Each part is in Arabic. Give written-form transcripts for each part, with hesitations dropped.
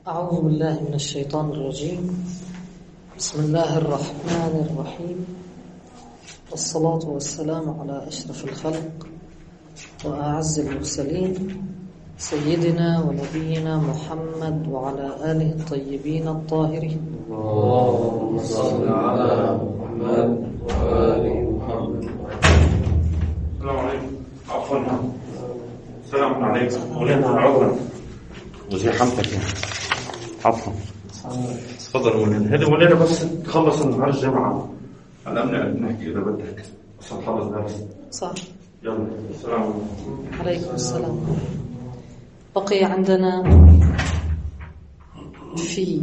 أعوذ بالله من الشيطان الرجيم. بسم الله الرحمن الرحيم، والصلاة والسلام على أشرف الخلق وأعز المرسلين سيدنا ونبينا محمد وعلى آله الطيبين الطاهرين. اللهم صل على محمد وآل محمد. السلام عليكم. عفوا. السلام عليكم. مولانا عذرا وزي حمتك يعني. عفوا. تفضل مولانا. هذا مولانا بس تخلص النهار الجامعة. علمنا نحكي إذا بدك. بس نخلص درس. صح. يلا. السلام عليكم. عليكم السلام. بقي عندنا في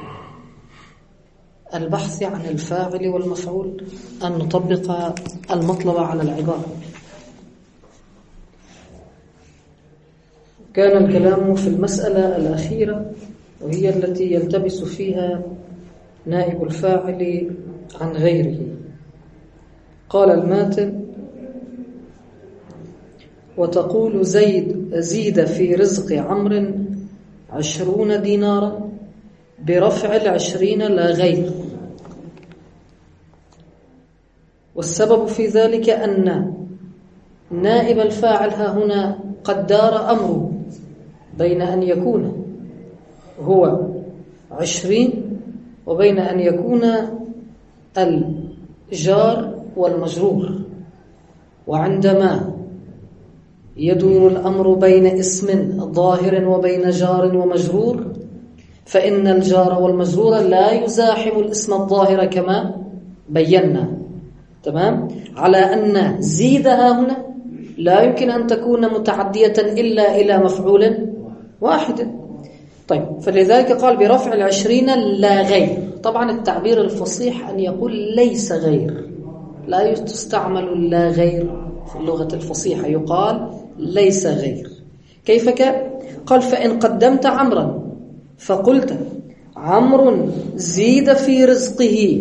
البحث عن الفاعل والمفعول أن نطبق المطلب على العبارة. كان الكلام في المسألة الأخيرة وهي التي يلتبس فيها نائب الفاعل عن غيره. قال الماتن: وتقول زيد في رزق عمرو 20 دينارا برفع 20 لا غير. والسبب في ذلك أن نائب الفاعل ها هنا قد دار أمره بين أن يكون هو 20 وبين أن يكون الجار والمجرور. وعندما يدور الأمر بين اسم ظاهر وبين جار ومجرور فإن الجار والمجرور لا يزاحم الاسم الظاهر كما بينا. تمام؟ على أن زيدها هنا لا يمكن أن تكون متعدية إلا إلى مفعول واحد. طيب، فلذلك قال برفع 20 لا غير. طبعا التعبير الفصيح أن يقول ليس غير، لا تستعمل لا غير في اللغة الفصيحة، يقال ليس غير. كيف كان؟ قال: فإن قدمت عمرا فقلت عمرو زيد في رزقه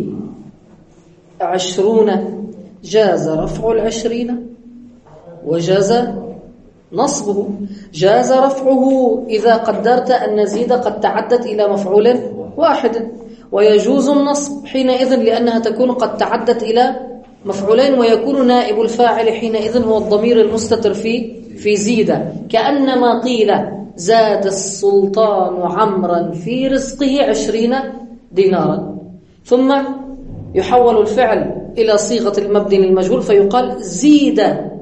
20 جاز رفع 20 وجاز نصبه. جاز رفعه إذا قدرت أن زيد قد تعدت إلى مفعول واحد، ويجوز النصب حينئذ لأنها تكون قد تعدت إلى مفعولين، ويكون نائب الفاعل حينئذ هو الضمير المستتر في زيد. كأنما قيل زاد السلطان عمرا في رزقه 20 دينارا، ثم يحول الفعل إلى صيغة المبني للمجهول فيقال زيد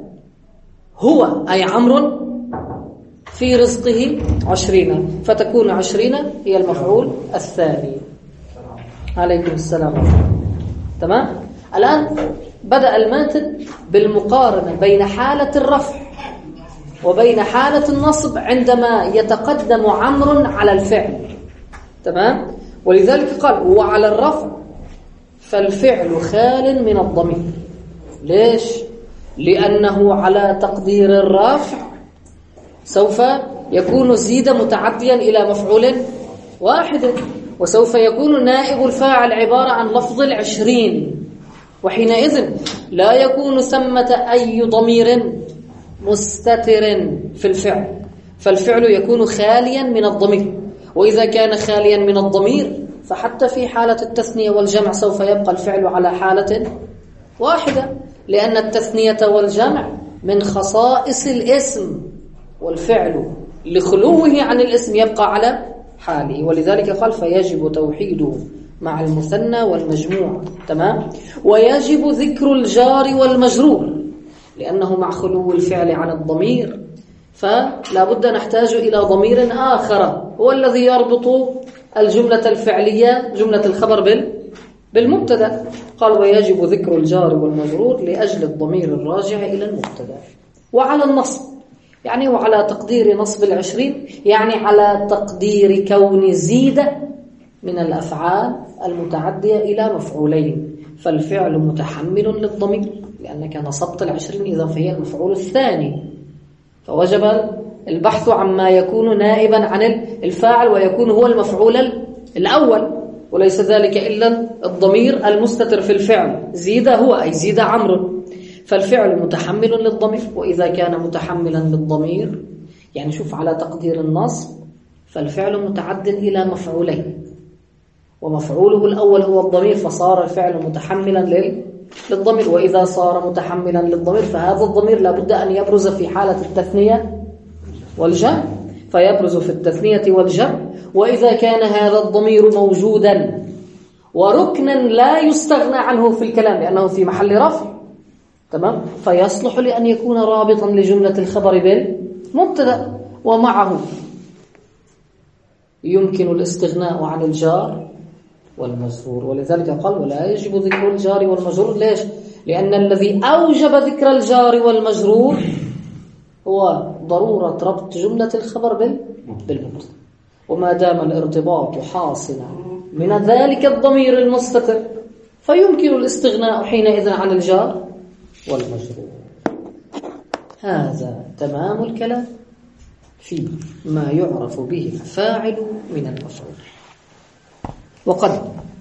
هو أي عمرو في رزقه 20، فتكون 20 هي المفعول الثاني. عليكم السلام. تمام؟ الآن بدأ الماتن بالمقارنة بين حالة الرفع وبين حالة النصب عندما يتقدم عمرو على الفعل. تمام؟ ولذلك قال: وعلى الرفع فالفعل خال من الضمير. ليش؟ لأنه على تقدير الرفع سوف يكون زيد متعديا إلى مفعول واحد، وسوف يكون نائب الفاعل عبارة عن لفظ 20، وحينئذ لا يكون ثمة أي ضمير مستتر في الفعل، فالفعل يكون خاليا من الضمير. وإذا كان خاليا من الضمير فحتى في حالة التثنية والجمع سوف يبقى الفعل على حالة واحدة، لأن التثنية والجمع من خصائص الاسم، والفعل لخلوه عن الاسم يبقى على حاله. ولذلك قال: فيجب توحيده مع المثنى والمجموع. تمام؟ ويجب ذكر الجار والمجرور لأنه مع خلو الفعل عن الضمير، فلا بد نحتاج إلى ضمير آخر هو الذي يربط الجملة الفعلية جملة الخبر بالمبتدا. قال: ويجب ذكر الجار والمجرور لأجل الضمير الراجع إلى المبتدا. وعلى النصب يعني وعلى تقدير نصب 20 يعني على تقدير كون زيد من الأفعال المتعدية إلى مفعولين، فالفعل متحمل للضمير لأنك نصبت 20 إذا فهي المفعول الثاني، فوجب البحث عما يكون نائبا عن الفاعل ويكون هو المفعول الأول، وليس ذلك إلا الضمير المستتر في الفعل زيد هو أي زيد عمرو، فالفعل متحمل للضمير. وإذا كان متحملا للضمير يعني شوف على تقدير النصب فالفعل متعد إلى مفعولين، ومفعوله الأول هو الضمير، فصار الفعل متحملا للضمير. وإذا صار متحملا للضمير فهذا الضمير لابد أن يبرز في حالة التثنية والجمع، فيبرز في التثنية والجمع. وإذا كان هذا الضمير موجودا وركنا لا يستغنى عنه في الكلام لأنه في محل رفع، تمام، فيصلح لأن يكون رابطا لجملة الخبر بالمبتدأ، ومعه يمكن الاستغناء عن الجار والمجرور. ولذلك قال ولا يجب ذكر الجار والمجرور. ليش؟ لأن الذي أوجب ذكر الجار والمجرور هو ضرورة ربط جملة الخبر بالمبتدأ، وما دام الارتباط حاصلا من ذلك الضمير المستتر فيمكن الاستغناء حينئذ عن الجار والمجرور. هذا تمام الكلام في ما يعرف به الفاعل من المفعول. وقد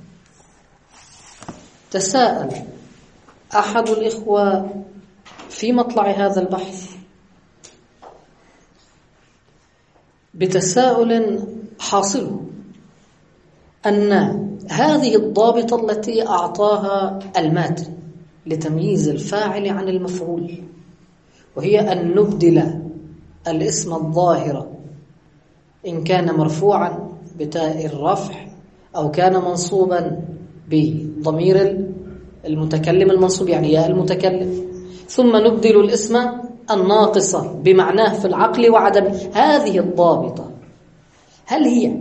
تساءل أحد الإخوة في مطلع هذا البحث بتساؤل حاصل أن هذه الضابطة التي أعطاها الماتن لتمييز الفاعل عن المفعول، وهي أن نبدل الاسم الظاهر إن كان مرفوعا بتاء الرفع أو كان منصوبا بضمير المتكلم المنصوب يعني ياء المتكلم، ثم نبدل الاسم الناقص بمعناه في العقل وعدم. هذه الضابطة هل هي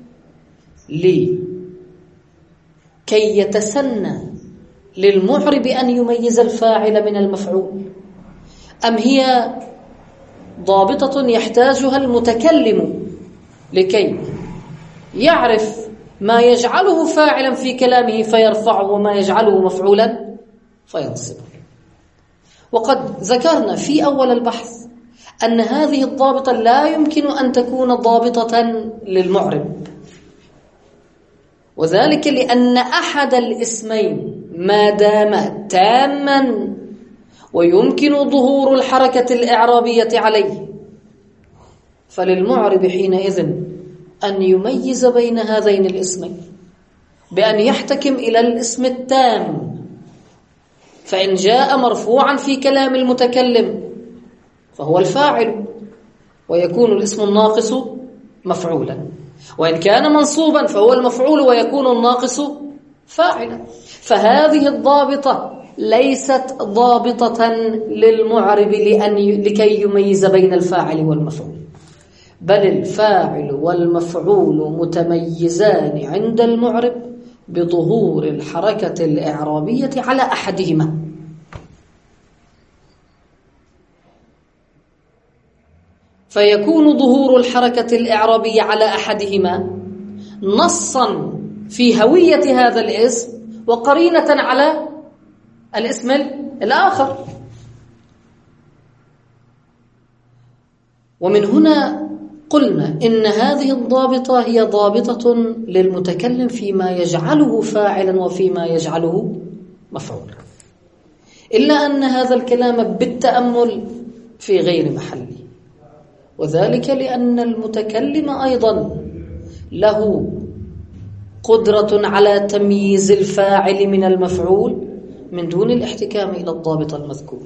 كي يتسنى للمعرب أن يميز الفاعل من المفعول، أم هي ضابطة يحتاجها المتكلم لكي يعرف ما يجعله فاعلا في كلامه فيرفعه وما يجعله مفعولا فينصبه؟ وقد ذكرنا في أول البحث أن هذه الضابطة لا يمكن أن تكون ضابطة للمعرب، وذلك لأن أحد الاسمين ما دام تاما ويمكن ظهور الحركة الإعرابية عليه فللمعرب حينئذ أن يميز بين هذين الاسمين بأن يحتكم إلى الاسم التام، فإن جاء مرفوعا في كلام المتكلم فهو الفاعل ويكون الاسم الناقص مفعولا، وإن كان منصوبا فهو المفعول ويكون الناقص فاعلا. فهذه الضابطة ليست ضابطة للمعرب لكي يميز بين الفاعل والمفعول، بل الفاعل والمفعول متميزان عند المعرب بظهور الحركة الإعرابية على أحدهما. فيكون ظهور الحركة الإعرابية على أحدهما نصا في هوية هذا الاسم وقرينة على الاسم الآخر. ومن هنا قلنا إن هذه الضابطة هي ضابطة للمتكلم فيما يجعله فاعلا وفيما يجعله مفعولا، إلا أن هذا الكلام بالتأمل في غير محله، وذلك لأن المتكلم أيضا له قدرة على تمييز الفاعل من المفعول من دون الاحتكام إلى الضابط المذكور،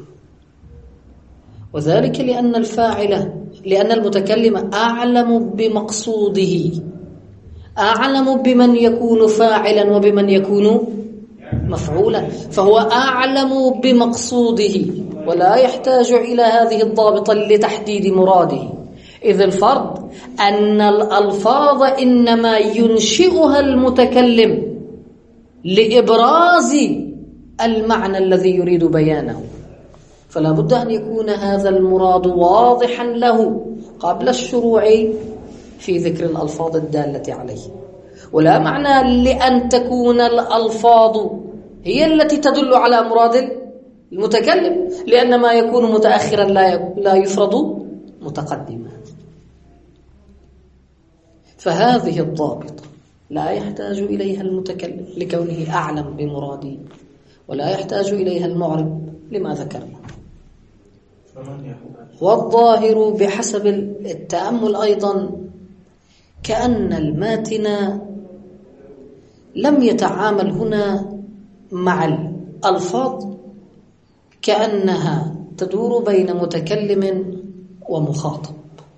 وذلك لأن المتكلم أعلم بمقصوده، أعلم بمن يكون فاعلا وبمن يكون مفعولا، فهو أعلم بمقصوده ولا يحتاج إلى هذه الضابطة لتحديد مراده. إذ الفرض أن الألفاظ إنما ينشئها المتكلم لإبراز المعنى الذي يريد بيانه، فلا بد أن يكون هذا المراد واضحا له قبل الشروع في ذكر الألفاظ الدالة عليه. ولا معنى لأن تكون الألفاظ هي التي تدل على مراد المتكلم، لأن ما يكون متأخرا لا يفرض متقدما. فهذه الضابطة لا يحتاج إليها المتكلم لكونه أعلم بمراده، ولا يحتاج إليها المعرب لما ذكرنا. والظاهر بحسب التأمل أيضا كأن الماتن لم يتعامل هنا مع الألفاظ كأنها تدور بين متكلم ومخاطب،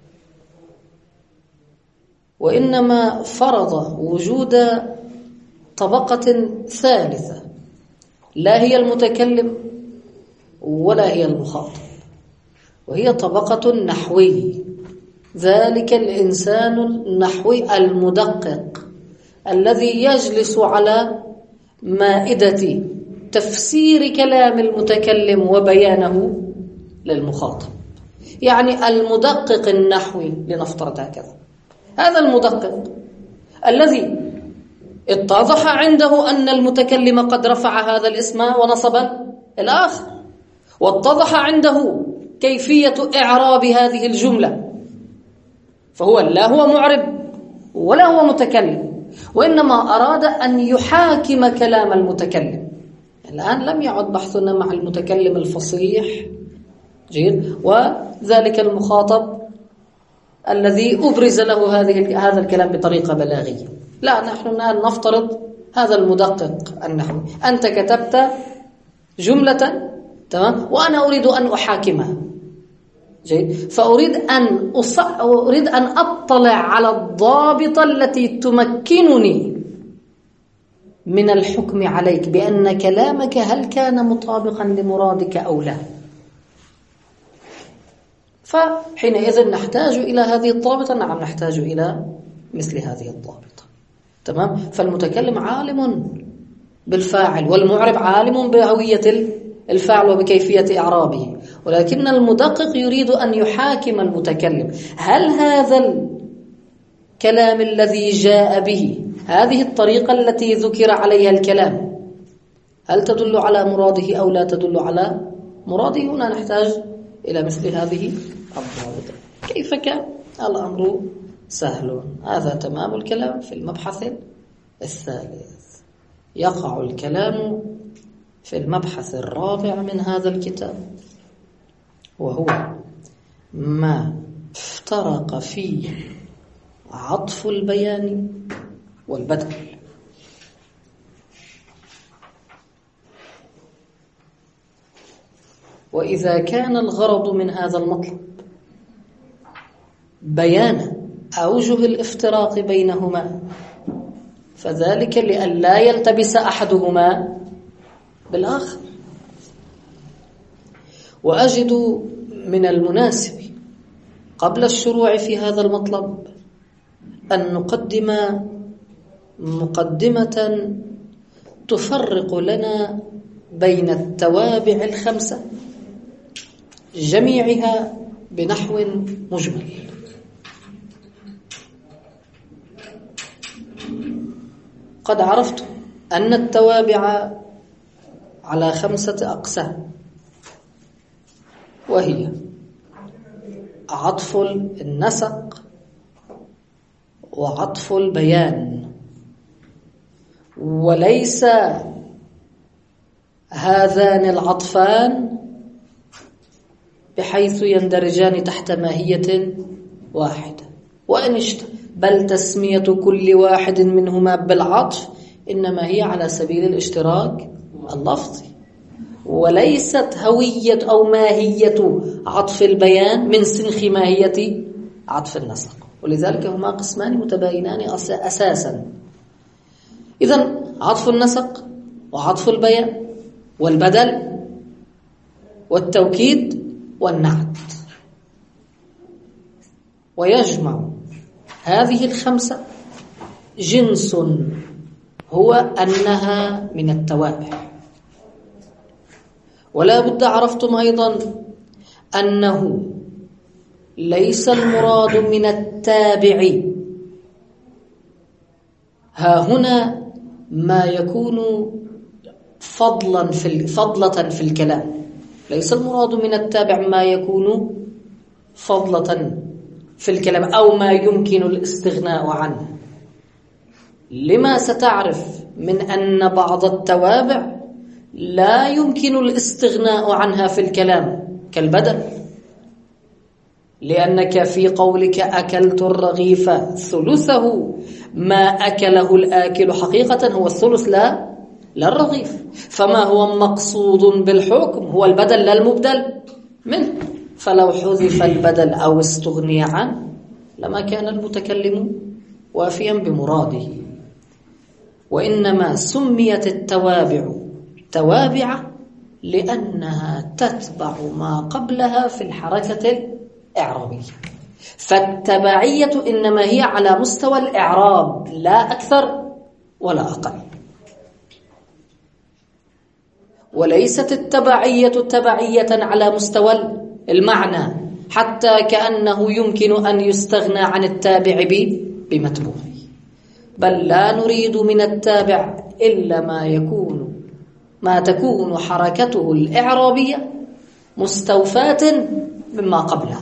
وإنما فرض وجود طبقة ثالثة لا هي المتكلم ولا هي المخاطب، وهي طبقة النحوي، ذلك الإنسان النحوي المدقق الذي يجلس على مائدة تفسير كلام المتكلم وبيانه للمخاطب. يعني المدقق النحوي لنفترض هكذا، هذا المدقق الذي اتضح عنده أن المتكلم قد رفع هذا الاسم ونصب الآخر، واتضح عنده كيفية إعراب هذه الجملة، فهو لا هو معرب ولا هو متكلم، وإنما أراد أن يحاكم كلام المتكلم. الآن لم يعد بحثنا مع المتكلم الفصيح جيد وذلك المخاطب الذي أبرز له هذا الكلام بطريقة بلاغية، لا، نحن الآن نفترض هذا المدقق النحوي، أنت كتبت جملة تمام وأنا أريد أن أحاكمها جيد، فأريد أن أطلع على الضابطة التي تمكنني من الحكم عليك بأن كلامك هل كان مطابقا لمرادك أو لا. فحينئذ نحتاج إلى هذه الضابطة، نعم نحتاج إلى مثل هذه الضابطة تمام. فالمتكلم عالم بالفاعل والمعرب عالم بهوية الفاعل وبكيفية إعرابه، ولكن المدقق يريد أن يحاكم المتكلم، هل هذا الكلام الذي جاء به، هذه الطريقة التي ذكر عليها الكلام، هل تدل على مراده أو لا تدل على مراده؟ هنا نحتاج إلى مثل هذه الضابطة. كيف كان الأمر سهل. هذا تمام الكلام في المبحث الثالث. يقع الكلام في المبحث الرابع من هذا الكتاب، وهو ما افترق فيه عطف البيان والبدل. وإذا كان الغرض من هذا المطلب بيان أوجه الافتراق بينهما، فذلك لأن لا يلتبس أحدهما بالآخر. وأجد من المناسب قبل الشروع في هذا المطلب أن نقدم مقدمة تفرق لنا بين التوابع الخمسة جميعها بنحو مجمل. قد عرفت أن التوابع على 5 أقسام، وهي عطف النسق وعطف البيان، وليس هذان العطفان بحيث يندرجان تحت ماهية واحدة، وإن بل تسمية كل واحد منهما بالعطف إنما هي على سبيل الاشتراك اللفظي، وليست هوية أو ماهية عطف البيان من سنخ ماهية عطف النسق، ولذلك هما قسمان متباينان أساسا. إذن عطف النسق وعطف البيان والبدل والتوكيد والنعت، ويجمع هذه ال5 جنس هو أنها من التوابع. ولا بد عرفتم أيضا أنه ليس المراد من التابع ها هنا ما يكون فضلة في الكلام، ليس المراد من التابع ما يكون فضلة في الكلام أو ما يمكن الاستغناء عنه. لما ستعرف من أن بعض التوابع لا يمكن الاستغناء عنها في الكلام كالبدل، لأنك في قولك أكلت الرغيف ثلثه ما أكله الآكل حقيقة هو الثلث لا الرغيف، فما هو مقصود بالحكم هو البدل لا المبدل منه، فلو حذف البدل أو استغني عنه لما كان المتكلم وافيا بمراده. وإنما سميت التوابع توابع لأنها تتبع ما قبلها في الحركة الإعرابية، فالتبعية إنما هي على مستوى الإعراب لا أكثر ولا أقل، وليست التبعية تبعية على مستوى المعنى حتى كأنه يمكن أن يستغنى عن التابع بمتبوعه، بل لا نريد من التابع إلا ما تكون حركته الإعرابية مستوفاة مما قبله.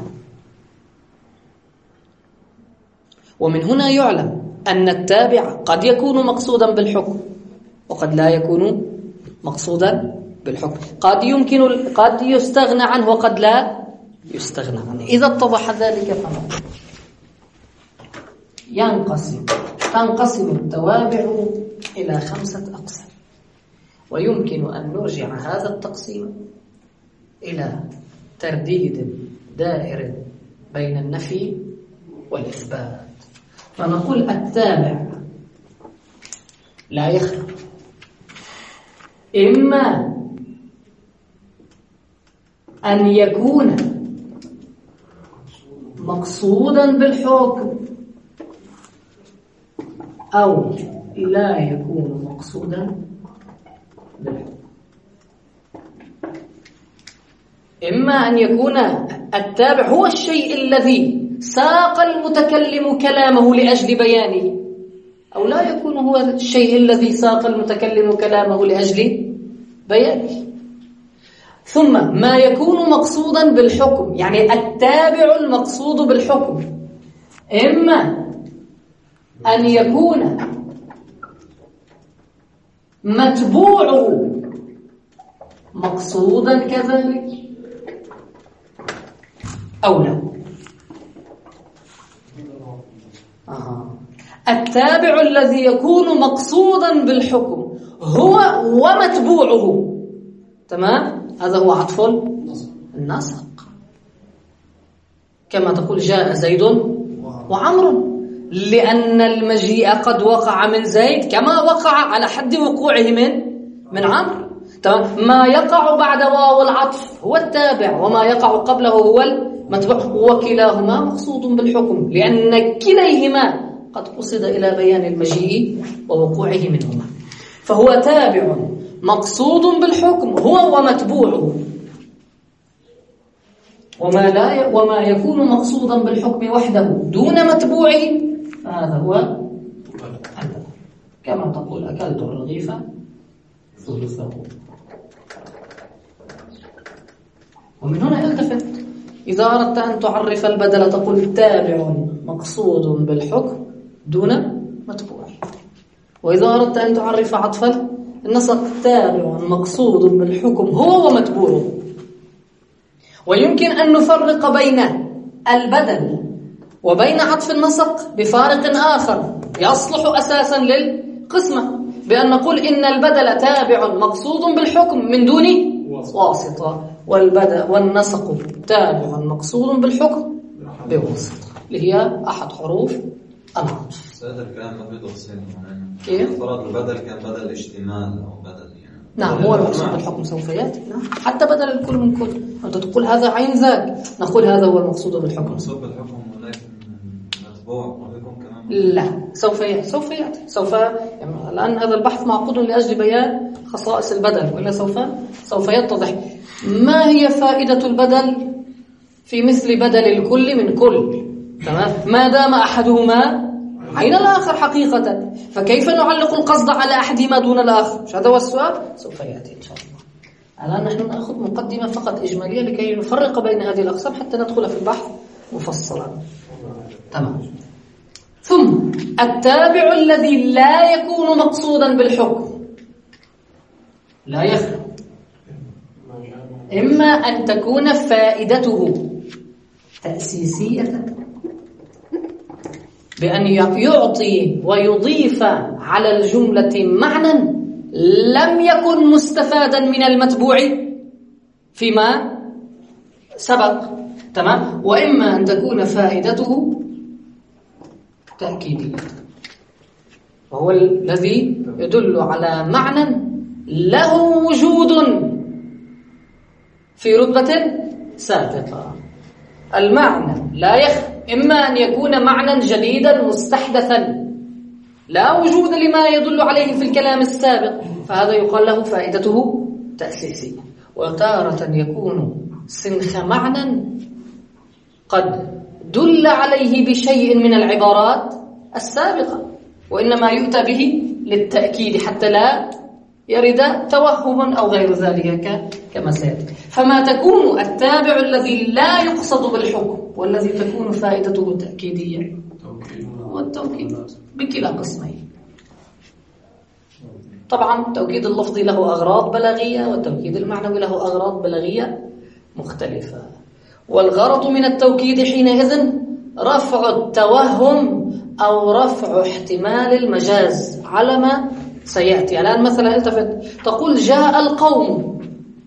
ومن هنا يعلم أن التابع قد يكون مقصودا بالحكم وقد لا يكون مقصودا بالحكم، قد يستغنى عنه وقد لا يستغنى عنه. إذا اتضح ذلك فنقول تنقسم التوابع إلى 5 أقسام، ويمكن أن نرجع هذا التقسيم إلى ترديد دائر بين النفي والإثبات. فنقول التابع لا يخلو إما أن يكون مقصودا بالحكم أو لا يكون مقصودا بالحكم. إما أن يكون التابع هو الشيء الذي ساق المتكلم كلامه لأجل بيانه، أو لا يكون هو الشيء الذي ساق المتكلم كلامه لأجل بيانه. ثم ما يكون مقصودا بالحكم، يعني التابع المقصود بالحكم، إما أن يكون متبوعه مقصودا كذلك أو لا. التابع الذي يكون مقصودا بالحكم هو ومتبوعه، تمام؟ هذا هو عطف النسق، كما تقول جاء زيد وعمر، لأن المجيء قد وقع من زيد كما وقع على حد وقوعه من عمرو. تمام؟ ما يقع بعد واو العطف هو التابع، وما يقع قبله هو المتبوع، وكلاهما مقصود بالحكم لأن كليهما قد قصد إلى بيان المجيء ووقوعه منهما. فهو تابع مقصود بالحكم هو ومتبوعه، وما يكون مقصودا بالحكم وحده دون متبوعه فهذا هو البدل، كما تقول أكلت الرغيف ثلثه. ومن هنا التفت، إذا أردت أن تعرف البدل تقول تابع مقصود بالحكم دون متبوع، وإذا أردت أن تعرف عطف النسق تابع مقصود بالحكم هو ومتبوعه. ويمكن أن نفرق بين البدل وبين عطف النسق بفارق آخر يصلح أساسا للقسمة، بأن نقول إن البدل تابع مقصود بالحكم من دون واسطة، والنسق تابع مقصود بالحكم بواسطة، اللي هي أحد حروف العطف. هذا الكلام ما في تفصيل كيف؟ فرض البدل كان بدل اشتمال أو بدل يعني. نعم، هو المقصود بالحكم سوف يأتي. نعم، حتى بدل الكل من كل، أنت تقول هذا عين ذاك، نقول هذا هو المقصود بالحكم. المقصود بالحكم ولكن متبوع وفيكم كمان. لا، سوف يأتي. الآن هذا البحث معقود لأجل بيان خصائص البدل، وإلا سوف يتضح ما هي فائدة البدل في مثل بدل الكل من كل. تمام؟ ما دام أحدهما عين الآخر حقيقة، فكيف نعلق القصد على أحدهما دون الآخر؟ مش هذا هو السؤال؟ سوف يأتي إن شاء الله. الآن نحن نأخذ مقدمة فقط إجمالية لكي نفرق بين هذه الأقسام حتى ندخل في البحث مفصلا. تمام. ثم التابع الذي لا يكون مقصودا بالحكم لا يخلو إما أن تكون فائدته تأسيسية بأن يعطي ويضيف على الجملة معنى لم يكن مستفادا من المتبوع فيما سبق. تمام. وإما أن تكون فائدته تأكيدية، وهو الذي يدل على معنى له وجود في رتبة سابقة. المعنى لا إما أن يكون معنى جديدا مستحدثا لا وجود لما يدل عليه في الكلام السابق، فهذا يقال له فائدته تأسيسية. وتارة يكون سنخ معنى قد دل عليه بشيء من العبارات السابقة، وإنما يؤتى به للتأكيد حتى لا يرد توهم أو غير ذلك كما سيأتي. فما تكون التابع الذي لا يقصد بالحكم والذي تكون فائدته تأكيدية والتوكيد بكلا قسمين. طبعا التوكيد اللفظي له أغراض بلاغية، والتوكيد المعنوي له أغراض بلاغية مختلفة. والغرض من التوكيد حينئذ رفع التوهم أو رفع احتمال المجاز على ما سيأتي. الآن مثلا التفت تقول جاء القوم،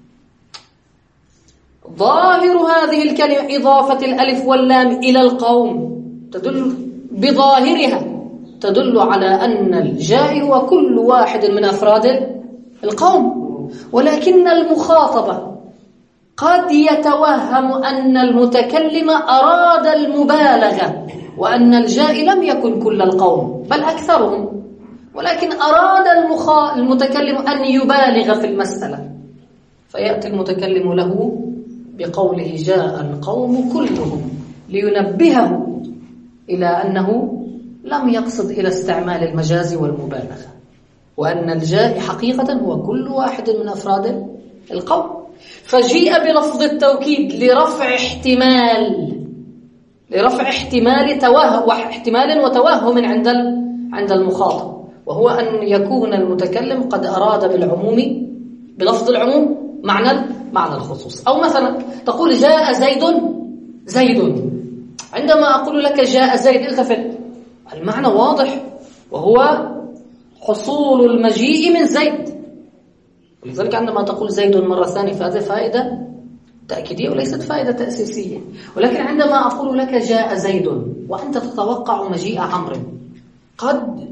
ظاهر هذه الكلمة إضافة الألف واللام إلى القوم تدل بظاهرها تدل على أن الجاء هو كل واحد من أفراد القوم، ولكن المخاطبة قد يتوهم أن المتكلم أراد المبالغة، وأن الجاء لم يكن كل القوم بل أكثرهم، ولكن أراد المتكلم أن يبالغ في المسألة، فيأتي المتكلم له بقوله جاء القوم كلهم لينبهه إلى أنه لم يقصد إلى استعمال المجاز والمبالغة، وأن الجاء حقيقة هو كل واحد من أفراد القوم. فجيء بلفظ التوكيد لرفع احتمال وتوهم عند المخاطب، وهو أن يكون المتكلم قد أراد بالعموم بلفظ العموم معنى الخصوص. أو مثلا تقول جاء زيد، عندما أقول لك جاء زيد التفت، المعنى واضح وهو حصول المجيء من زيد، ولذلك عندما تقول زيد مرة ثانية فهذه فائدة تأكيدية وليست فائدة تأسيسية. ولكن عندما أقول لك جاء زيد وأنت تتوقع مجيء عمرو، قد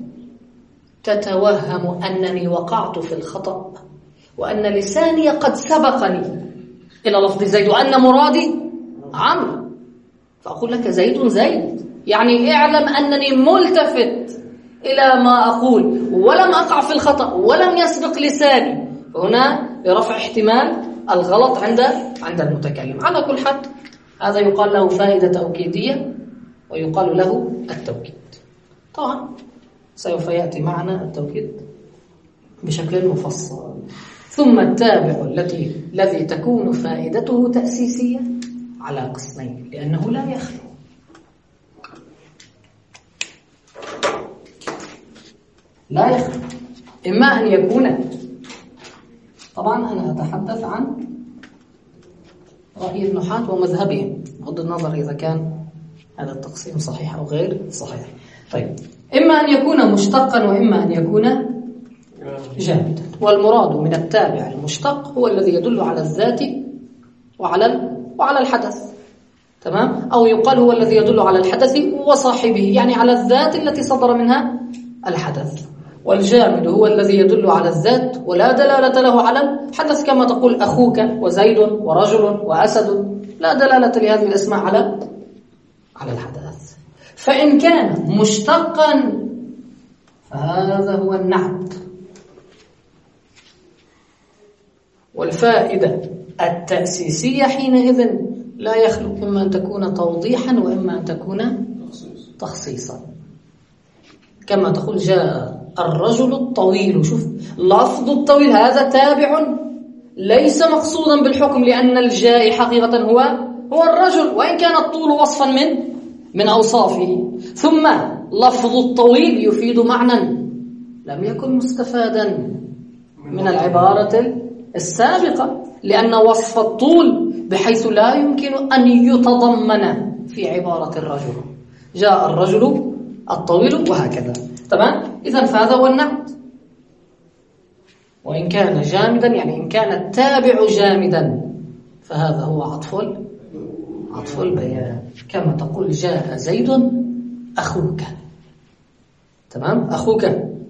تتوهم أنني وقعت في الخطأ وأن لساني قد سبقني إلى لفظ زيد وأن مرادي عمرو، فأقول لك زيد، يعني اعلم أنني ملتفت إلى ما أقول ولم أقع في الخطأ ولم يسبق لساني، هنا لرفع احتمال الغلط عند المتكلم. على كل حال هذا يقال له فائدة توكيدية ويقال له التوكيد. طبعا سوف يأتي معنا التوكيد بشكل مفصل. ثم التابع الذي تكون فائدته تأسيسية على قسمين، لأنه لا يخلو. إما أن يكون، طبعا أنا أتحدث عن رأي النحاة ومذهبهم بغض النظر إذا كان هذا التقسيم صحيح أو غير صحيح. طيب، إما أن يكون مشتقا وإما أن يكون جامدا. والمراد من التابع المشتق هو الذي يدل على الذات وعلى الحدث، تمام؟ أو يقال هو الذي يدل على الحدث وصاحبه، يعني على الذات التي صدر منها الحدث. والجامد هو الذي يدل على الذات ولا دلالة له على الحدث، كما تقول أخوك وزيد ورجل وأسد، لا دلالة لهذه الأسماء على الحدث. فإن كان مشتقا فهذا هو النعت. والفائدة التأسيسية حينئذ لا يخلو إما أن تكون توضيحا وإما أن تكون تخصيصا. كما تقول جاء الرجل الطويل، شوف لفظ الطويل هذا تابع ليس مقصودا بالحكم، لأن الجاء حقيقة هو الرجل، وإن كان الطول وصفا من أوصافه. ثم لفظ الطويل يفيد معنى لم يكن مستفادا من العبارة السابقة، لأن وصف الطول بحيث لا يمكن أن يتضمن في عبارة الرجل. جاء الرجل الطويل وهكذا. تمام؟ إذن فهذا هو النعت. وإن كان جامدا، يعني إن كان التابع جامدا، فهذا هو عطف البيان، كما تقول جاء زيد أخوك. تمام؟ أخوك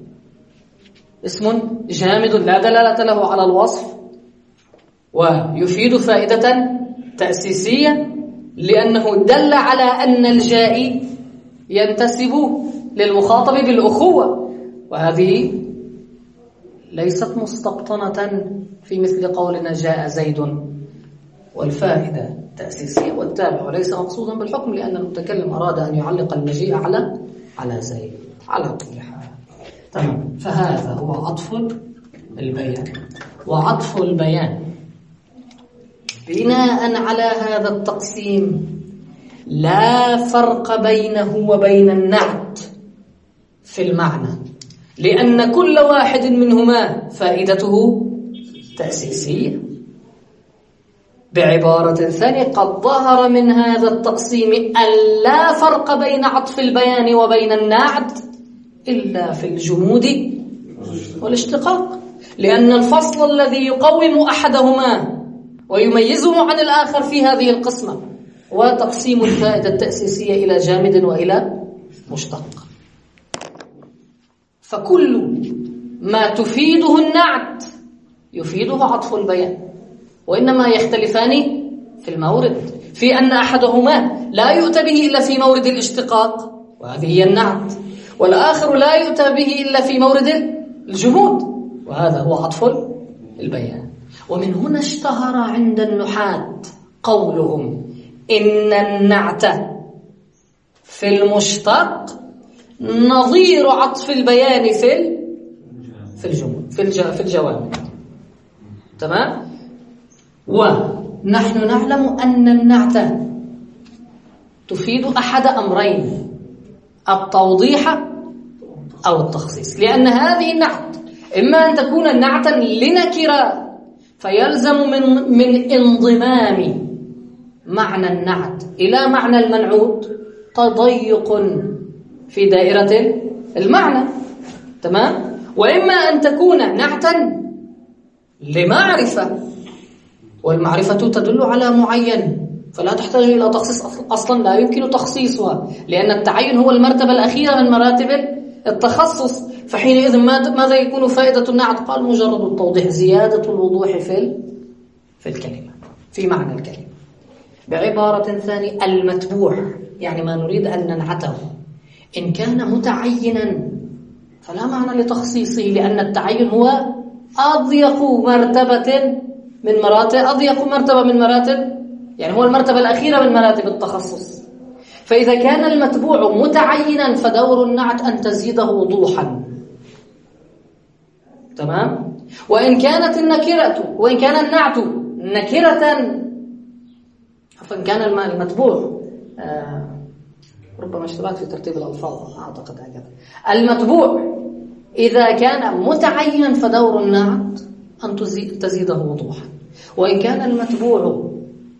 اسم جامد لا دلالة له على الوصف، ويفيد فائدة تأسيسية لأنه دل على أن الجائي ينتسب للمخاطب بالأخوة، وهذه ليست مستبطنة في مثل قولنا جاء زيد. والفائدة تأسيسية والتابع وليس مقصودا بالحكم، لأن المتكلم أراد أن يعلق المجيء على زيد على كل حال. تمام. فهذا هو عطف البيان. وعطف البيان بناء على هذا التقسيم لا فرق بينه وبين النعت في المعنى، لأن كل واحد منهما فائدته تأسيسية. بعبارة ثانية، قد ظهر من هذا التقسيم أن لا فرق بين عطف البيان وبين النعت إلا في الجمود والاشتقاق، لأن الفصل الذي يقوم أحدهما ويميزه عن الآخر في هذه القسمة هو تقسيم الفائدة التأسيسية إلى جامد وإلى مشتق. فكل ما تفيده النعت يفيده عطف البيان، وإنما يختلفان في المورد، في أن أحدهما لا يؤتى به إلا في مورد الاشتقاق وهذه هي النعت، والآخر لا يؤتى به إلا في مورد الجمود وهذا هو عطف البيان. ومن هنا اشتهر عند النحاة قولهم إن النعت في المشتق نظير عطف البيان في الجمود في الجوامع. تمام؟ ونحن نعلم أن النعت تفيد أحد أمرين، التوضيح أو التخصيص، لأن هذه النعت إما أن تكون نعتا لنكرة فيلزم من انضمام معنى النعت إلى معنى المنعوت تضيق في دائرة المعنى. تمام؟ وإما أن تكون نعتا لمعرفة، والمعرفة تدل على معين فلا تحتاج إلى تخصيص، أصلا لا يمكن تخصيصها، لأن التعين هو المرتبة الأخيرة من مراتب التخصص. فحينئذ ماذا يكون فائدة النعت؟ قال مجرد التوضيح، زيادة الوضوح في الكلمة، في معنى الكلمة. بعبارة ثانية، المتبوع يعني ما نريد أن ننعته إن كان متعينا فلا معنى لتخصيصه، لأن التعين هو أضيق مرتبة من مراتب، يعني هو المرتبة الأخيرة من مراتب التخصص. فإذا كان المتبوع متعينا فدور النعت أن تزيده وضوحا. تمام؟ وإن كان النعت نكرة، فإن كان المتبوع ربما اشتبهت في ترتيب الألفاظ، أعتقد هكذا. المتبوع إذا كان متعينا فدور النعت أن تزيده وضوحا، وإن كان المتبوع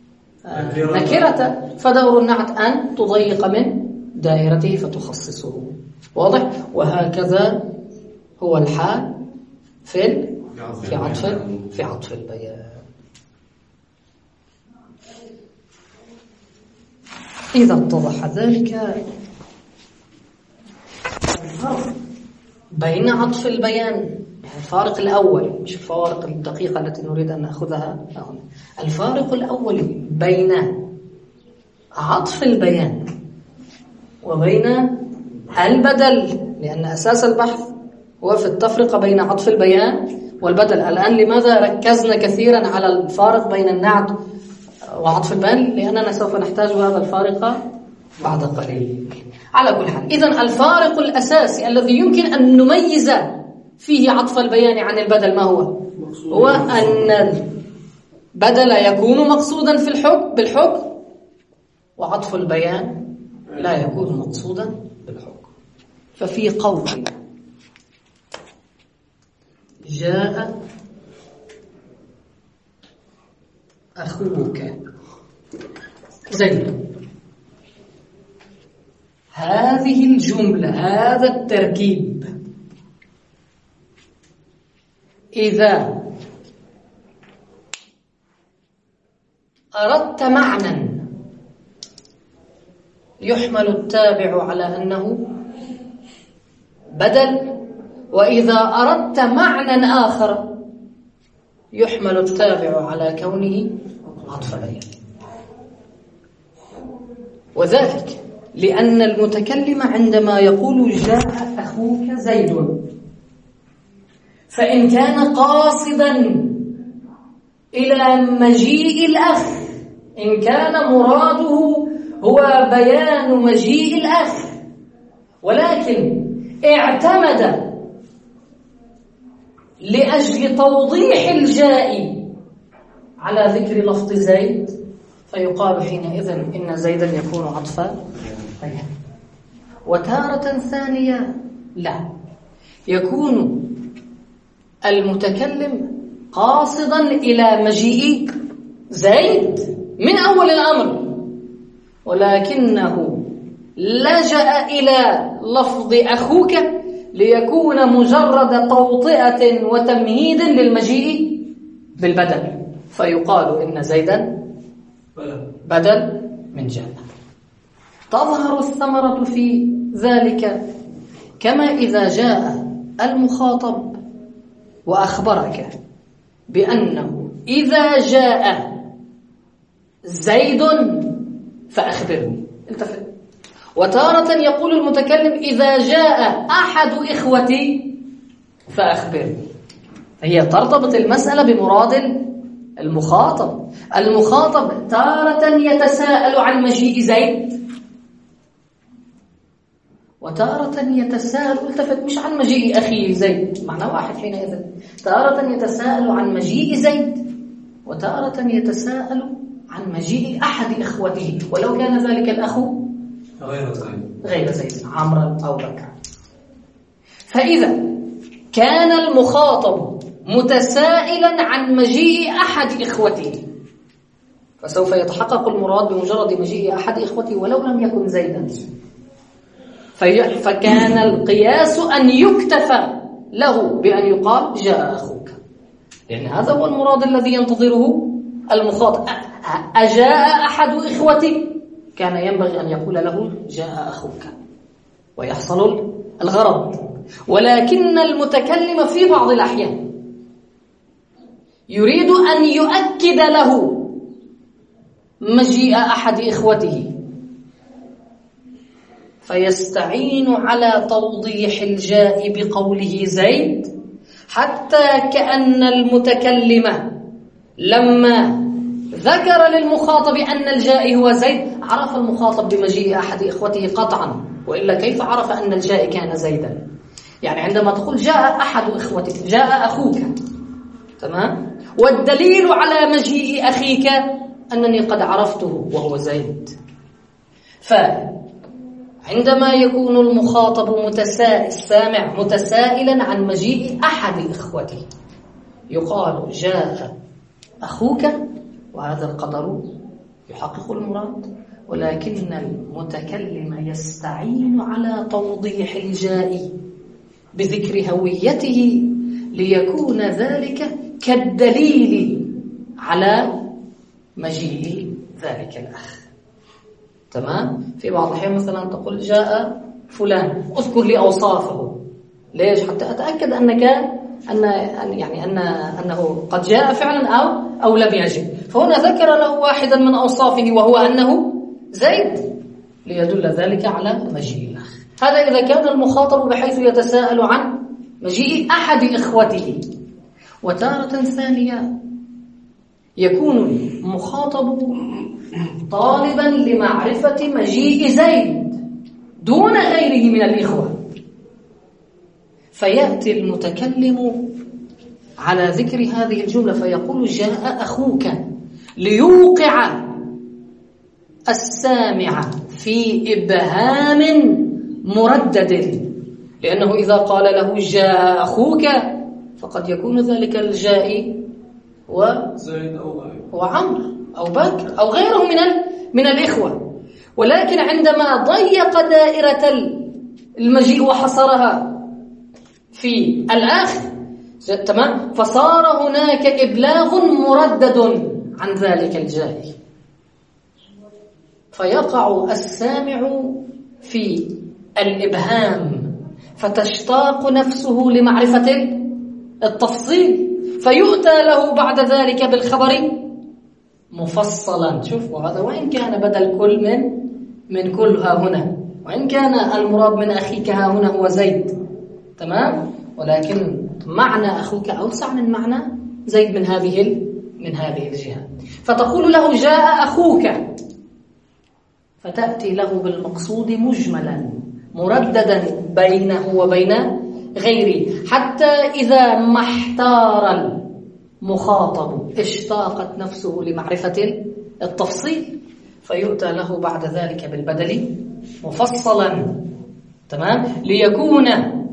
نكرة فدور النعت أن تضيق من دائرته فتخصصه. واضح؟ وهكذا هو الحال في عطف البيان. إذا اتضح ذلك، الفرق بين عطف البيان، يعني الفارق الأول، مش الفوارق الدقيقة التي نريد أن نأخذها هنا، الفارق الأول بين عطف البيان وبين البدل، لأن أساس البحث هو في التفرقة بين عطف البيان والبدل. الآن لماذا ركزنا كثيرا على الفارق بين النعت وعطف البيان؟ لأننا سوف نحتاج هذا الفارق بعد قليل. على كل حال، إذن الفارق الأساسي الذي يمكن أن نميز فيه عطف البيان عن البدل ما هو؟ هو أن البدل يكون مقصودا بالحكم، وعطف البيان لا يكون مقصودا بالحكم. ففي قول جاء زيد. هذه الجملة، هذا التركيب، إذا أردت معنى يحمل التابع على أنه بدل، وإذا أردت معنى آخر يحمل التابع على كونه عطف بيان. وذلك لأن المتكلم عندما يقول جاء أخوك زيد، فإن كان قاصدا إلى مجيء الأخ، إن كان مراده هو بيان مجيء الأخ، ولكن اعتمد لأجل توضيح الجاء على ذكر لفظ زيد، فيقال حينئذ إن زيدا يكون عطفا بيان. وتارة ثانية لا، يكون المتكلم قاصدا إلى مجيء زيد من أول الأمر، ولكنه لجأ إلى لفظ أخوك ليكون مجرد توطئة وتمهيد للمجيء بالبدل، فيقال إن زيدا بدل من جاء. تظهر الثمرة في ذلك كما إذا جاء المخاطب وأخبرك بأنه إذا جاء زيد فأخبرني، التفت. وتارة يقول المتكلم إذا جاء أحد إخوتي فأخبرني. هي ترتبط المسألة بمراد المخاطب. المخاطب تارة يتساءل عن مجيء زيد، وتارة يتساءل، التفت، مش عن مجيء أخي زيد، معنى واحد حينئذ. تارة يتساءل عن مجيء زيد، وتارة يتساءل عن مجيء أحد إخوته، ولو كان ذلك الأخ غير زيد، عمرو أو بكر. فإذا كان المخاطب متسائلا عن مجيء أحد إخوته، فسوف يتحقق المراد بمجرد مجيء أحد إخوته ولو لم يكن زيدا. فكان القياس أن يكتفى له بأن يقال جاء أخوك، لأن هذا هو المراد الذي ينتظره المخاطب. أجاء أحد إخوتي، كان ينبغي أن يقول له جاء أخوك ويحصل الغرض. ولكن المتكلم في بعض الأحيان يريد أن يؤكد له مجيء أحد إخوته، فيستعين على توضيح الجاء بقوله زيد، حتى كأن المتكلم لما ذكر للمخاطب أن الجاء هو زيد عرف المخاطب بمجيء أحد إخوته قطعا، وإلا كيف عرف أن الجاء كان زيدا؟ يعني عندما تقول جاء أحد إخوتك، جاء أخوك، تمام؟ والدليل على مجيء أخيك أنني قد عرفته وهو زيد. فعندما يكون المخاطب السامع متسائلا عن مجيء أحد إخوته يقال جاء أخوك، وهذا القدر يحقق المراد. ولكن المتكلم يستعين على توضيح الجاء بذكر هويته ليكون ذلك كالدليل على مجيء ذلك الأخ، تمام؟ في بعض الأحيان مثلا تقول جاء فلان، اذكر لي أوصافه. ليش؟ حتى أتأكد أنه قد جاء فعلا أو لم يجئ. فهنا ذكر له واحدا من أوصافه وهو أنه زيد، ليدل ذلك على مجيء الأخ. هذا إذا كان المخاطب بحيث يتساءل عن مجيء أحد إخوته. وتارة ثانية يكون المخاطب طالبا لمعرفة مجيء زيد دون غيره من الإخوة، فيأتي المتكلم على ذكر هذه الجملة فيقول جاء أخوك ليوقع السامع في إبهام مردد، لأنه إذا قال له جاء أخوك فقد يكون ذلك الجاء وعمر أو بكر أو غيره من الإخوة، ولكن عندما ضيق دائرة المجيء وحصرها في الآخر، تمام، فصار هناك إبلاغ مردد عن ذلك الجائي، فيقع السامع في الإبهام، فتشتاق نفسه لمعرفة التفصيل، فيؤتى له بعد ذلك بالخبر مفصلا. شوف، وهذا وإن كان بدل كل من كل ها هنا، وإن كان المراد من أخيك ها هنا هو زيد، تمام، ولكن معنى أخوك أوسع من معنى زيد من هذه الجهة. فتقول له جاء أخوك، فتأتي له بالمقصود مجملا مرددا بينه وبين غيره، حتى إذا ما احتار المخاطب اشتاقت نفسه لمعرفة التفصيل، فيؤتى له بعد ذلك بالبدل مفصلا، تمام، ليكون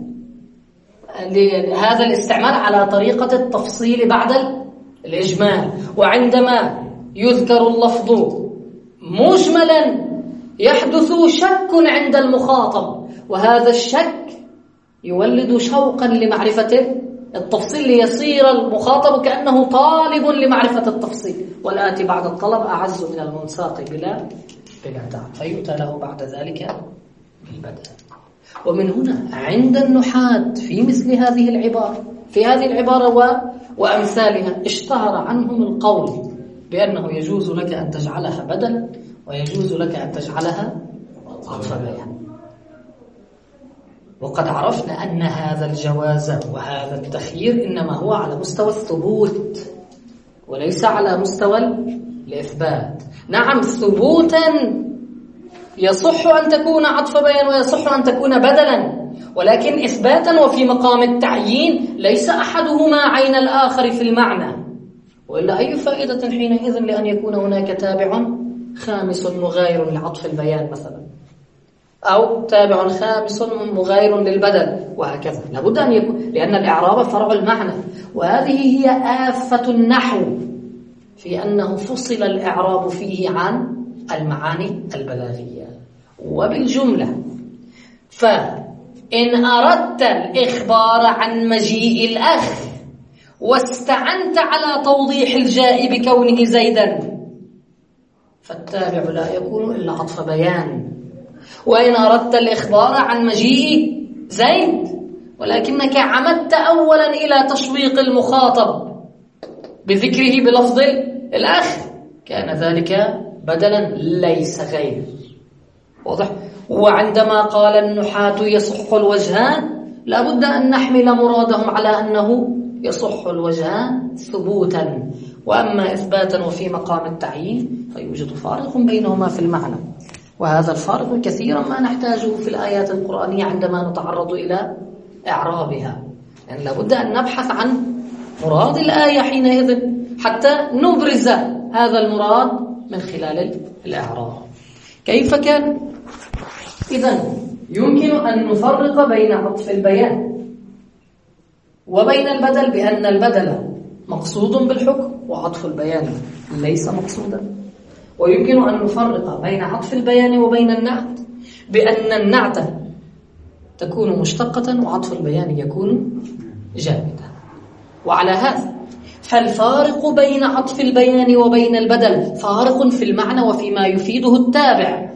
هذا الاستعمال على طريقة التفصيل بعد الإجمال. وعندما يذكر اللفظ مجملا يحدث شك عند المخاطب، وهذا الشك يولد شوقا لمعرفة التفصيل، ليصير المخاطب كأنه طالب لمعرفة التفصيل، والآتي بعد الطلب أعز من المنساق بلا تعب، فيؤتى له بعد ذلك بالبدل. ومن هنا عند النحاة في مثل هذه العبارة، في هذه العبارة وأمثالها، اشتهر عنهم القول بأنه يجوز لك أن تجعلها بدلا، ويجوز لك أن تجعلها عطف بيان. وقد عرفنا أن هذا الجواز وهذا التخيير إنما هو على مستوى الثبوت وليس على مستوى الإثبات. نعم، ثبوتا يصح أن تكون عطف بيان ويصح أن تكون بدلا، ولكن إثباتا وفي مقام التعيين ليس أحدهما عين الآخر في المعنى، وإلا أي فائدة حينئذ لأن يكون هناك تابع خامس مغاير لعطف البيان مثلا، أو تابع خامس مغاير للبدل، وهكذا. لابد أن يكون، لأن الإعراب فرع المعنى، وهذه هي آفة النحو في أنه فصل الإعراب فيه عن المعاني البلاغية. وبالجملة، فإن أردت الإخبار عن مجيء الأخ واستعنت على توضيح الجاء بكونه زيدا، فالتابع لا يكون إلا عطف بيان. وإن أردت الإخبار عن مجيء زيد ولكنك عمدت أولا إلى تشويق المخاطب بذكره بلفظ الأخ، كان ذلك بدلا ليس غير. واضح؟ وعندما قال النحاة يصح الوجهان، لابد أن نحمل مرادهم على أنه يصح الوجهان ثبوتا، وأما إثباتا وفي مقام التعيين فيوجد فارق بينهما في المعنى، وهذا الفارق كثيرا ما نحتاجه في الآيات القرآنية عندما نتعرض إلى إعرابها، يعني لابد أن نبحث عن مراد الآية حينئذ حتى نبرز هذا المراد من خلال الإعراب. كيف كان؟ إذن يمكن أن نفرق بين عطف البيان وبين البدل بأن البدل مقصود بالحكم وعطف البيان ليس مقصودا. ويمكن أن نفرق بين عطف البيان وبين النعت بأن النعت تكون مشتقة وعطف البيان يكون جامدا. وعلى هذا فالفارق بين عطف البيان وبين البدل فارق في المعنى وفيما يفيده التابع،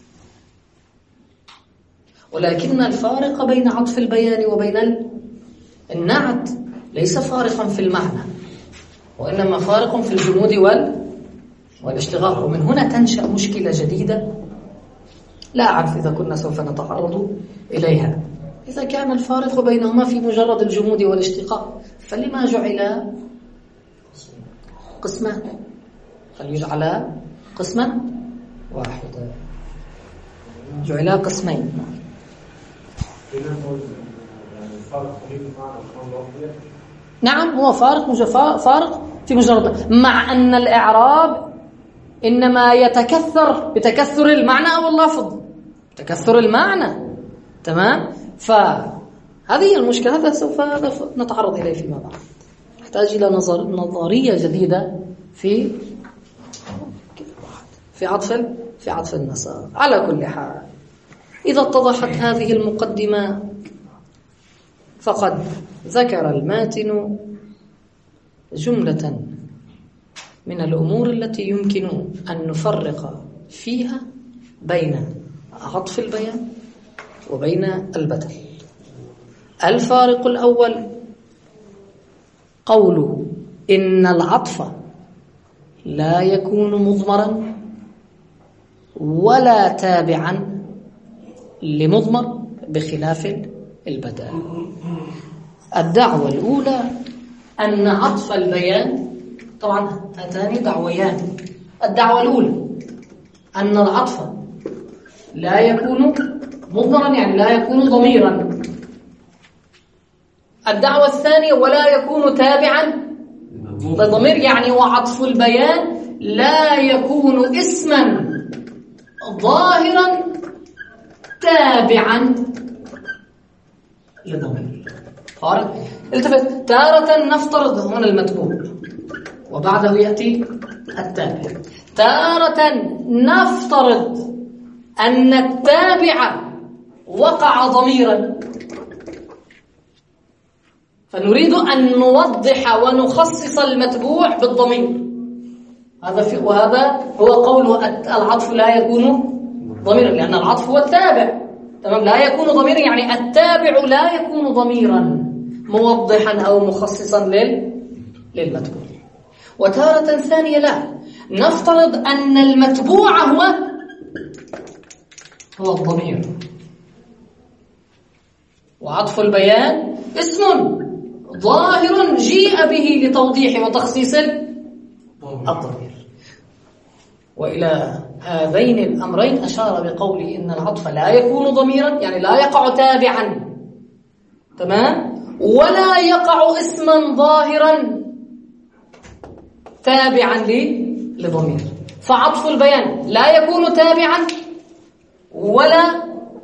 ولكن الفارق بين عطف البيان وبين النعت ليس فارقا في المعنى، وإنما فارق في الجمود والاشتغال. ومن هنا تنشأ مشكلة جديدة لا أعرف إذا كنا سوف نتعرض إليها. إذا كان الفارق بينهما في مجرد الجمود والاشتقاق، فلما جعل قسمان؟ فليجعل قسما واحدا، جعل قسمين. نعم، هو فارق في مجرد، مع أن الإعراب إنما يتكثر بتكثر المعنى أو اللفظ، تكثر المعنى، تمام. فهذه المشكلة، هذا سوف نتعرض إليه فيما بعد. نحتاج إلى نظرية جديدة في في عطف النصب. على كل حال، إذا اتضحت هذه المقدمة فقد ذكر الماتن جملة من الأمور التي يمكن أن نفرق فيها بين عطف البيان وبين البدل. الفارق الأول قوله إن العطف لا يكون مضمرا ولا تابعا لمضمر بخلاف البدل. الدعوة الأولى أن عطف البيان، طبعا هاتان دعويان. الدعوة الأولى أن العطف لا يكون مضمرا، يعني لا يكون ضميرا. الدعوة الثانية ولا يكون تابعا لضمير، يعني وعطف البيان لا يكون اسما ظاهرا تابعا لضمير. التفت، تارة نفترض هنا المتبوع وبعده يأتي التابع، تارة نفترض أن التابع وقع ضميرا، فنريد أن نوضح ونخصص المتبوع بالضمير. وهذا هو قول العطف لا يكون ضميرا، لأن العطف هو التابع. تمام، لا يكون ضميرا يعني التابع لا يكون ضميرا موضحا أو مخصصا للمتبوع. وتارة ثانية لا، نفترض أن المتبوع هو الضمير، وعطف البيان اسم ظاهر جيء به لتوضيح وتخصيص الضمير. وإلى هذين الأمرين أشار بقوله إن العطف لا يكون ضميرا، يعني لا يقع تابعا، تمام، ولا يقع اسما ظاهرا تابعا لضمير. فعطف البيان لا يكون تابعا ولا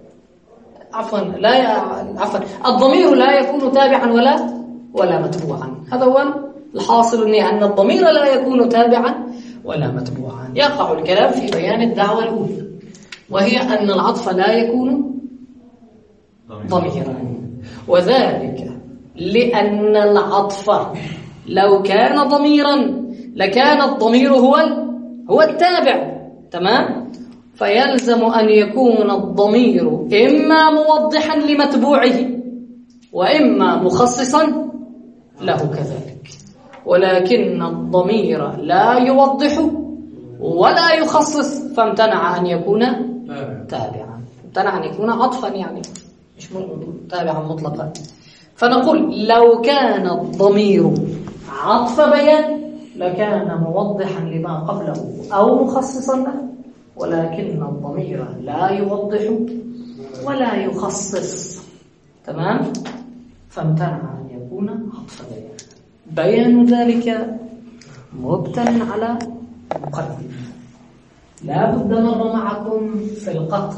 الضمير لا يكون تابعا ولا متبوعا. هذا هو الحاصل، أن الضمير لا يكون تابعا ولا متبوعا. يقع الكلام في بيان الدعوة الأولى، وهي أن العطف لا يكون ضميرا، وذلك لأن العطف لو كان ضميرا لكان الضمير هو التابع، تمام. فيلزم أن يكون الضمير إما موضحا لمتبوعه وإما مخصصا له كذلك، ولكن الضمير لا يوضح ولا يخصص، فامتنع أن يكون تابعا، امتنع أن يكون عطفا، يعني مش تابعا مطلقا. فنقول لو كان الضمير عطف بيان لكان موضحا لما قبله أو مخصصا له، ولكن الضمير لا يوضح ولا يخصص، تمام، فامتنع أن يكون عطف بيان. بيان ذلك مبتن على مقدمة. لا بد مر معكم في القطر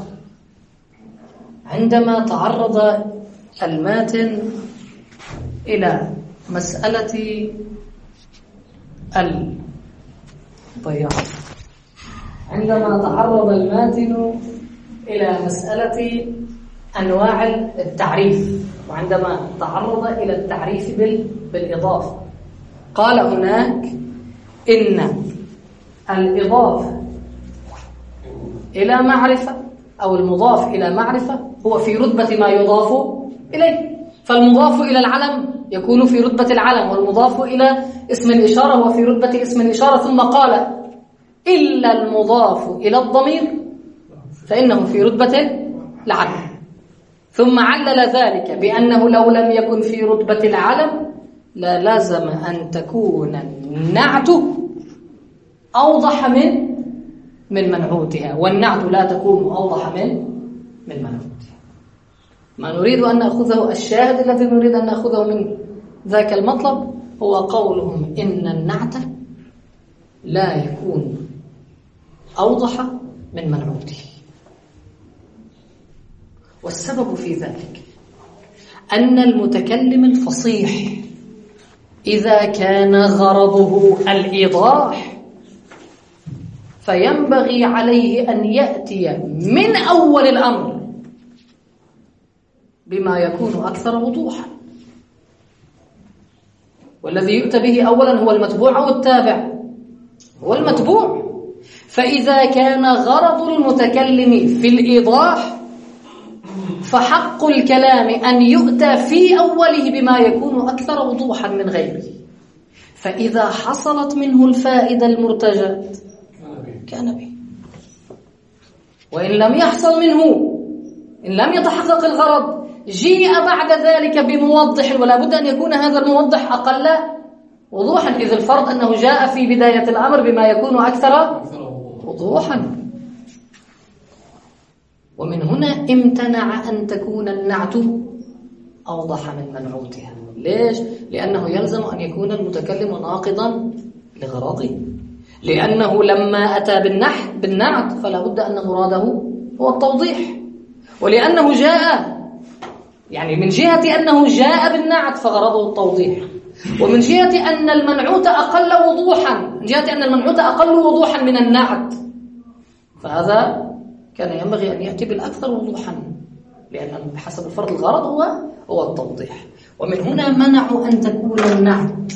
عندما تعرض الماتن إلى مسألة عندما تعرض الماتن إلى مسألة أنواع التعريف، وعندما تعرض إلى التعريف بالإضافة، قال هناك إن الإضافة إلى معرفة أو المضاف إلى معرفة هو في رتبة ما يضاف إليه، فالمضاف إلى العلم يكون في رتبة العلم، والمضاف إلى اسم الإشارة هو في رتبة اسم الإشارة. ثم قال إلا المضاف إلى الضمير فإنه في رتبة العلم، ثم علل ذلك بأنه لو لم يكن في رتبة العلم لازم أن تكون النعت أوضح من منعوتها، والنعت لا تكون أوضح من منعوتها. ما نريد أن نأخذه، الشاهد الذي نريد أن نأخذه من ذاك المطلب هو قولهم إن النعت لا يكون أوضح من منعوته. والسبب في ذلك أن المتكلم الفصيح إذا كان غرضه الإيضاح فينبغي عليه أن يأتي من أول الأمر بما يكون أكثر وضوحا، والذي يؤتى به أولا هو المتبوع أو التابع؟ هو المتبوع. فإذا كان غرض المتكلم في الإيضاح فحق الكلام أن يؤتى في أوله بما يكون أكثر وضوحا من غيره، فإذا حصلت منه الفائدة المرتجاة كان به، وإن لم يحصل منه، إن لم يتحقق الغرض، جيء بعد ذلك بموضح، ولا بد أن يكون هذا الموضح أقل وضوحا، إذ الفرض أنه جاء في بداية الأمر بما يكون أكثر وضوحا. ومن هنا امتنع أن تكون النعت أوضح من منعوتها. ليش؟ لأنه يلزم أن يكون المتكلم ناقضا لغرضه، لأنه لما أتى بالنعت فلا بد أن مراده هو التوضيح، ولأنه جاء يعني من جهة أنه جاء بالنعت فغرضه التوضيح، ومن جهة أن المنعوت أقل وضوحا، من جهة أن المنعوت أقل وضوحا من النعت، فهذا كان ينبغي أن يأتي بالأكثر وضوحا، لأن بحسب الفرض الغرض هو التوضيح. ومن هنا منعوا أن تكون النعت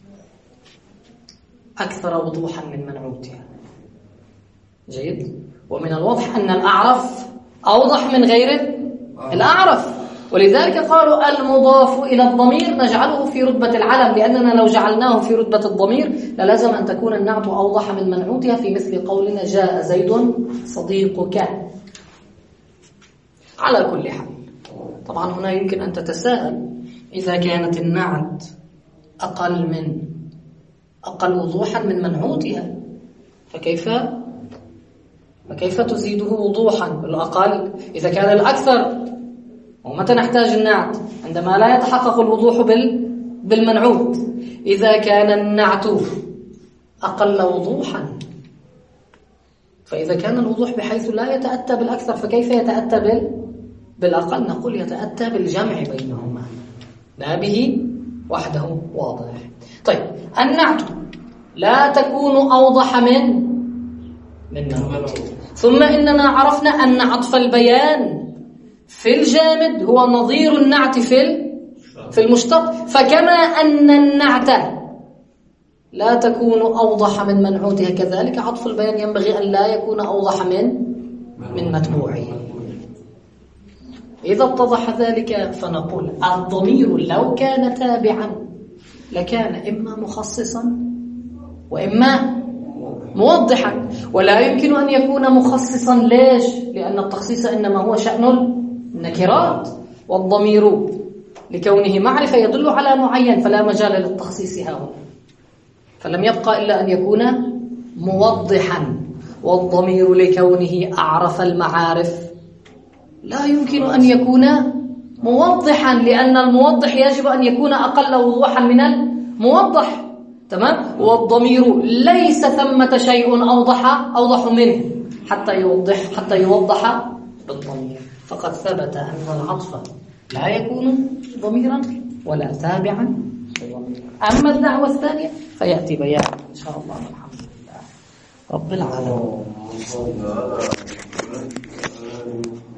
أكثر وضوحا من منعوتها. جيد. ومن الواضح أن الأعرف أوضح من غير الأعرف، ولذلك قالوا المضاف إلى الضمير نجعله في رتبة العلم، لأننا لو جعلناه في رتبة الضمير للازم أن تكون النعت أوضح من منعوتها، في مثل قولنا جاء زيد صديقك. على كل حال، طبعا هنا يمكن أن تتساءل، إذا كانت النعت أقل وضوحا من منعوتها فكيف تزيده وضوحا؟ الأقل إذا كان الأكثر. ومتى نحتاج النعت؟ عندما لا يتحقق الوضوح بالمنعوت. إذا كان النعت أقل وضوحا، فإذا كان الوضوح بحيث لا يتأتى بالأكثر فكيف يتأتى بالأقل؟ نقول يتأتى بالجمع بينهما، لا به وحده واضح. طيب، النعت لا تكون أوضح من منعوت. ثم إننا عرفنا أن عطف البيان في الجامد هو نظير النعت في المشتق، فكما أن النعت لا تكون أوضح من منعوتها كذلك عطف البيان ينبغي أن لا يكون أوضح من متبوعه. إذا اتضح ذلك فنقول الضمير لو كان تابعا لكان إما مخصصا وإما موضحا، ولا يمكن أن يكون مخصصا. ليش؟ لأن التخصيص إنما هو شأن النكرات، والضمير لكونه معرفة يدل على معين فلا مجال للتخصيص هنا، فلم يبقى إلا أن يكون موضحا. والضمير لكونه أعرف المعارف لا يمكن أن يكون موضحا، لأن الموضح يجب أن يكون أقل وضوحا من الموضح. تمام؟ والضمير ليس ثمة شيء أوضح منه حتى يوضح بالضمير. فقد ثبت أن العطف لا يكون ضميرا ولا تابعا للضمير. أما الدعوة الثانية فيأتي بيان إن شاء الله. الحمد لله رب العالمين.